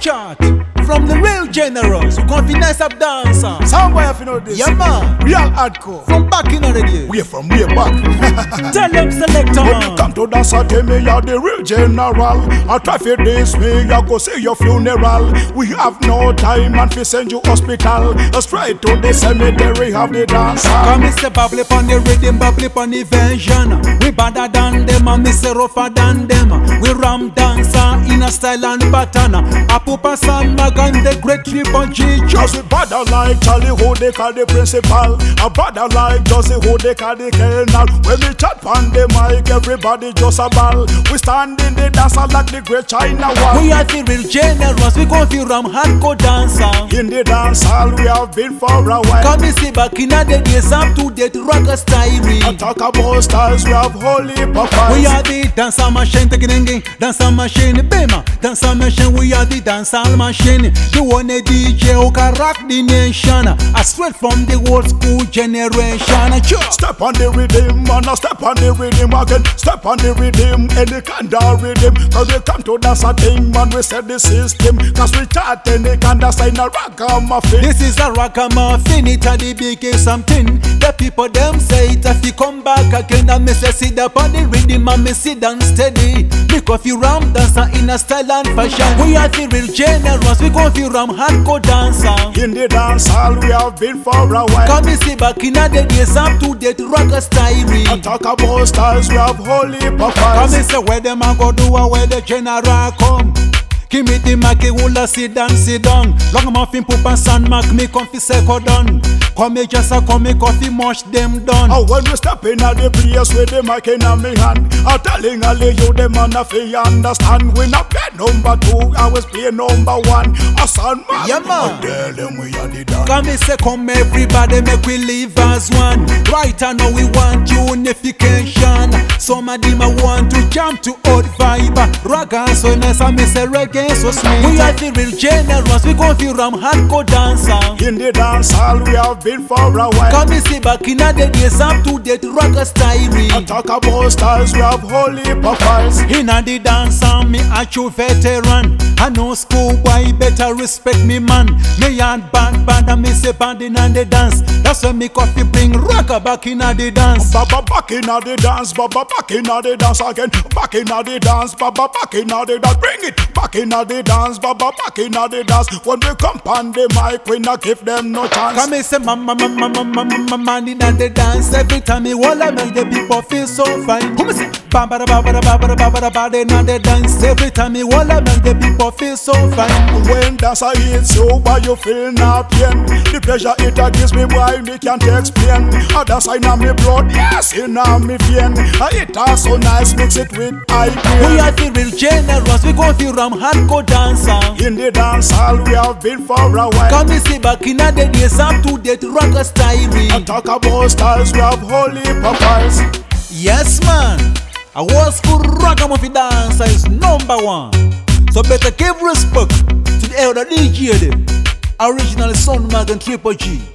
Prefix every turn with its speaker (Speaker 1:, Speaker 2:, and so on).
Speaker 1: chart from the real generals who confidence up dancer.
Speaker 2: Soundboy, if you know this.
Speaker 1: Yeah, man.
Speaker 2: Real hardcore.
Speaker 1: From back in the day.
Speaker 2: We from way back.
Speaker 1: Tell them selector.
Speaker 2: When you come to dance, tell me you're the real general. I try for this way, I go see your funeral. We have no time and we send you hospital. Straight to the cemetery, have the dancer.
Speaker 1: Come Mr. Bubble upon the rhythm, bubble upon the version. We better than them and Mr. rougher than them. We ram dancer in a style and pattern. A Pupa San Magan, the great triple G.
Speaker 2: Just we bother like Charlie, who they call the principal. A bother like Josie, who they call the colonel. When we chat on the mic, everybody just a ball. We stand in the dancer like the great China wall.
Speaker 1: We are the real generals, we go for ram hardcore dancer.
Speaker 2: In the dance hall, we have been for a while.
Speaker 1: Come and see back in the days up to date rocker style.
Speaker 2: I talk about styles, we have holy papas.
Speaker 1: We are the dancer machine, dancer machine, bema, dancer machine. We are the dancer machine. The one a DJ who can rock the nation. Straight from the old school generation.
Speaker 2: Step on the rhythm, and I step on the rhythm again. Step on the rhythm, any kind of rhythm. Cause we come to dance a thing, man, we set the system. Cause we chart any kind of sign a ragamuffin.
Speaker 1: This is a ragamuffin, it's a the biggest something. The people them say it, if you come back again, I may say sit up on the rhythm and me sit down steady. Because you ram dancer in a style and fashion. We are the real generals, we go for ram hardcore dancer.
Speaker 2: In the dance hall, we have been for a while.
Speaker 1: Come and see back in the days up to date rocker style.
Speaker 2: I talk about styles, we have holy papas.
Speaker 1: Come and say where them a go do and where the general come. Give me the mic, hula sit down. Long muffin, Pupa San Mac, me comfy second done. Come here just a come here coffee, mush them done.
Speaker 2: Oh, when we step in at the place with the mic in my hand, I'm telling all you them and if you understand. We not play number 2, I was play number 1. A San Mac,
Speaker 1: yeah, man.
Speaker 2: I tell them we are the dance.
Speaker 1: Come here say come everybody, make we live as one. Right now we want unification. Some of them want to jump to old vibe. Ragga so nice and me say reggae so sweet. We are the real generals, we go for ram hardcore dancer.
Speaker 2: In the dance hall, we have been for a while.
Speaker 1: Come and see back in the days up to date rocker style.
Speaker 2: I talk about styles, we have holy papas.
Speaker 1: In the dance me a true veteran. I know schoolboy better respect me man. Me and band and me say band in the dance. That's when me coffee bring rocker back in the dance.
Speaker 2: Baba back in the dance, Baba back in the dance again. Back in the dance, Baba back in the dance. Bring it back in the dance, Baba back in the dance. When we come on the mic, we not give them no chance.
Speaker 1: Come and say mama man in the dance. Every time me wanna make the people feel so fine. Come and say baba in the dance. Every time me wanna make the people feel so fine.
Speaker 2: When dancer hits you, why you feel no pain? The pleasure it gives me, why me can't explain. A dance in my blood, yes, in my vein. It so nice, mix it with IPA.
Speaker 1: We are the real generals, we go for ram hardcore dancer.
Speaker 2: In the dance hall, we have been for a while.
Speaker 1: Come and see back in the days up to date rocker style.
Speaker 2: I talk about styles, we have holy papas.
Speaker 1: Yes man, a old school ragamuffin dancer is number 1. So better give respect to the elder DJ there. Original Sound Magan Triple G.